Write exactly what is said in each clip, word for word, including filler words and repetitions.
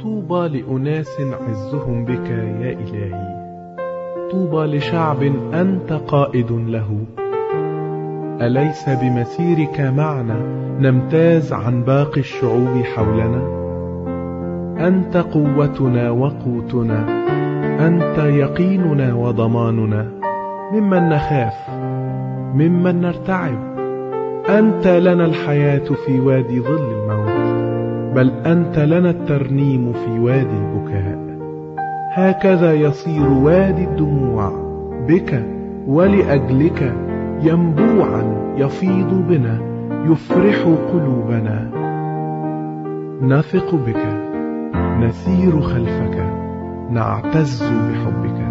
طوبى لأناس عزهم بك يا إلهي، طوبى لشعب أنت قائد له. أليس بمسيرك معنا نمتاز عن باقي الشعوب حولنا؟ أنت قوتنا وقوتنا، أنت يقيننا وضماننا، ممن نخاف ممن نرتعب. أنت لنا الحياة في وادي ظل الموت، بل أنت لنا الترنيم في وادي البكاء. هكذا يصير وادي الدموع بك ولأجلك، ينبوعا يفيض بنا يفرح قلوبنا. نثق بك، نسير خلفك، نعتز بحبك.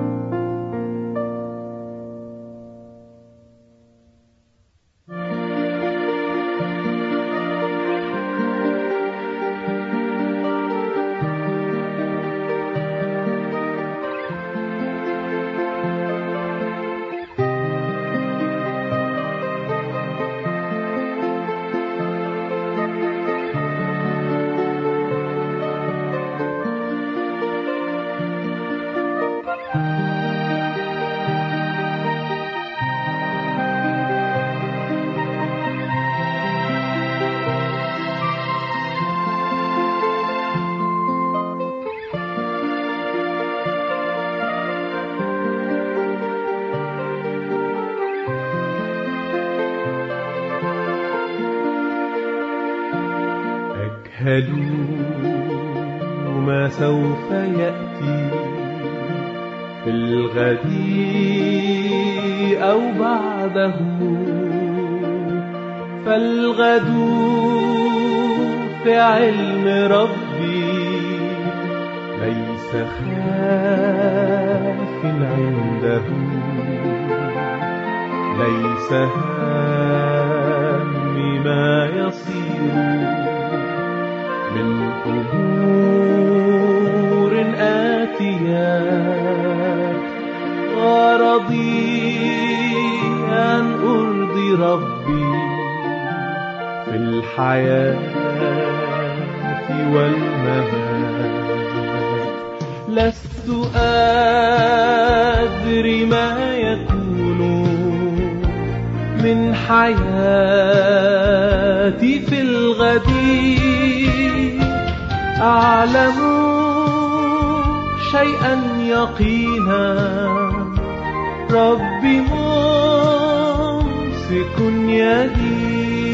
أجهلوا ما سوف يأتي في الغد أو بعده، فالغد في علم ربي ليس خاف عنده. ليس همي ما يصير من أمور آتيات، غرضي أن أرضي ربي في الحياة والممات. لست أدري ما يكون من حياتي في الغد، أعلم شيئا يقينا ربي ممسك يدي.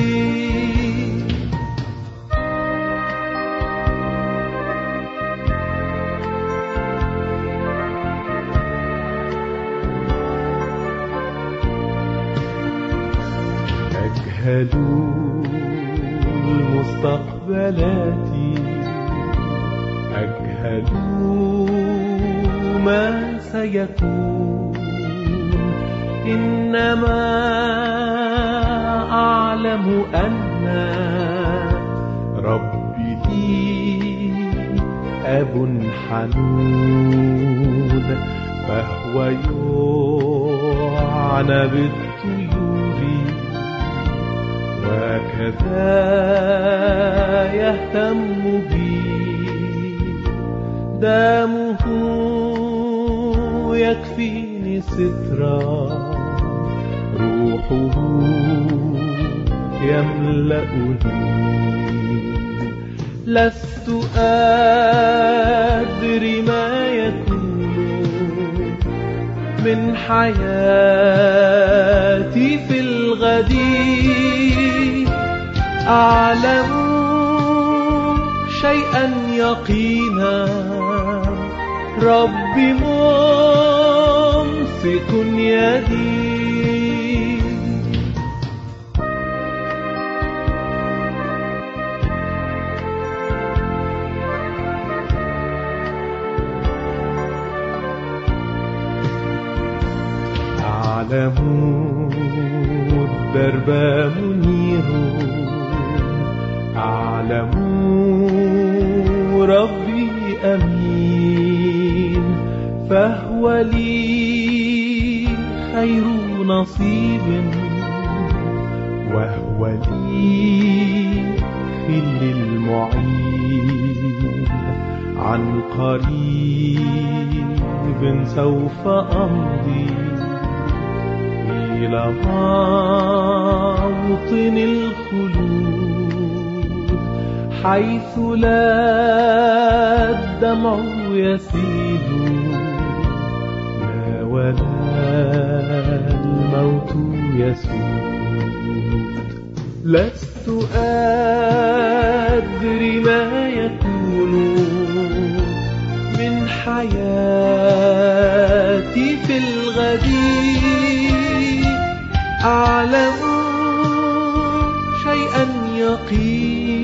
أجهلوا المستقبلات، أجهلوا ما سيكون، إنما أعلم أن ربي لي أب حنون، فهو يعنى بالطيور وكذا يهتم بي. دمه يكفيني سترا، روحه يملأني. لست أدري ما يكون من حياتي في الغد، أعلم شيئا يقينا ربي ممسك يدي. أعلم الدرب منير، أعلم ربي أمين، فهو لي خير نصيب، وهو لي خل المعين. عن قريب سوف أمضي إلى موطن الخلود، حيث لا الدمع يسيل لا ولا الموت يسود. لست أدري ما يكون من حياتي في الغد، أعلم شيئا يقينا